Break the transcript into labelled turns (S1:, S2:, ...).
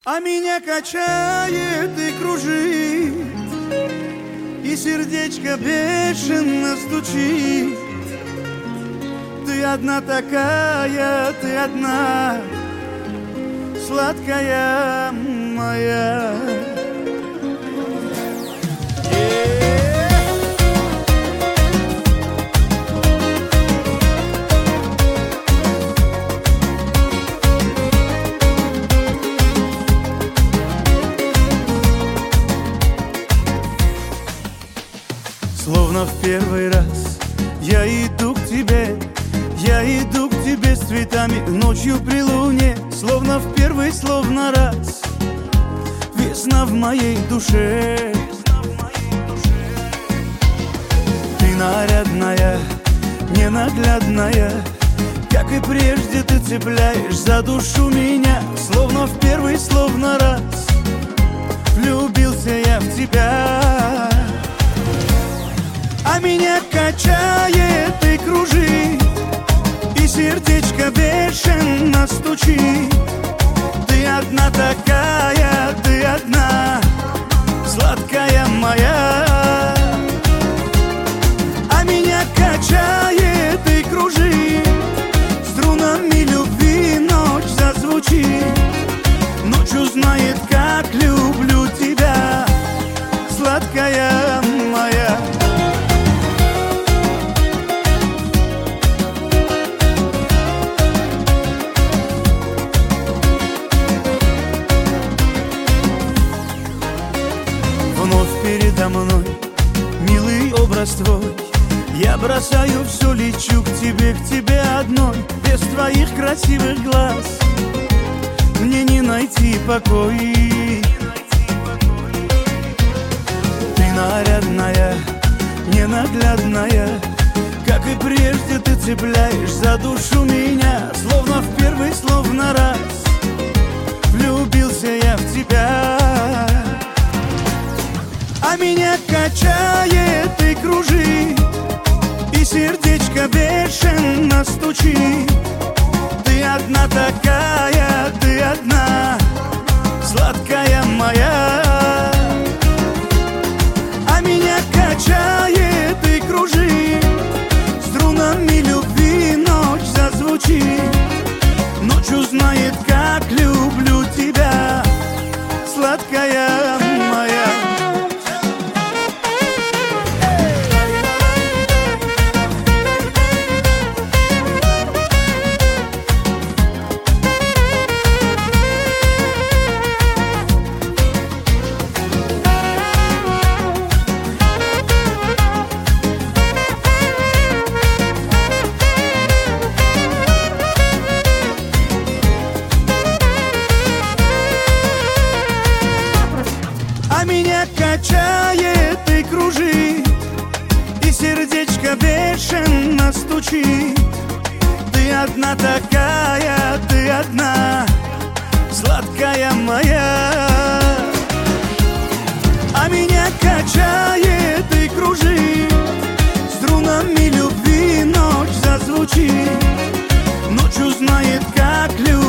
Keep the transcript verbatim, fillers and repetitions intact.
S1: А меня качает и кружит, и сердечко бешено стучит. Ты одна такая, ты одна, сладкая моя. Словно в первый раз я иду к тебе, я иду к тебе с цветами ночью при луне. Словно в первый, словно раз весна в моей душе. Ты нарядная, ненаглядная, как и прежде ты цепляешь за душу меня. Словно в первый, словно раз влюбился я в тебя. А меня качает и кружит, и сердечко бешено стучит. Ты одна такая, ты одна, сладкая моя. А меня качает и кружит, струнами любви ночь зазвучит. Ночь узнает, как люблю тебя, сладкая моя. Вновь передо мной милый образ твой. Я бросаю все, лечу к тебе, к тебе одной. Без твоих красивых глаз мне не найти покой. Ты нарядная, ненаглядная, как и прежде ты цепляешь за душу меня. Словно в первый, словно раз влюбился я в тебя. А меня качает и кружит, и сердечко бешено стучит. Ты одна такая, ты одна, сладкая моя. А меня качает и кружит, струнами любви ночь зазвучит. Ночь узнает, как люблю тебя, сладкая моя. А меня качает и кружит, и сердечко бешено стучит. Ты одна такая, ты одна, сладкая моя. А меня качает и кружит, струнами любви ночь зазвучит. Ночь узнает, как любить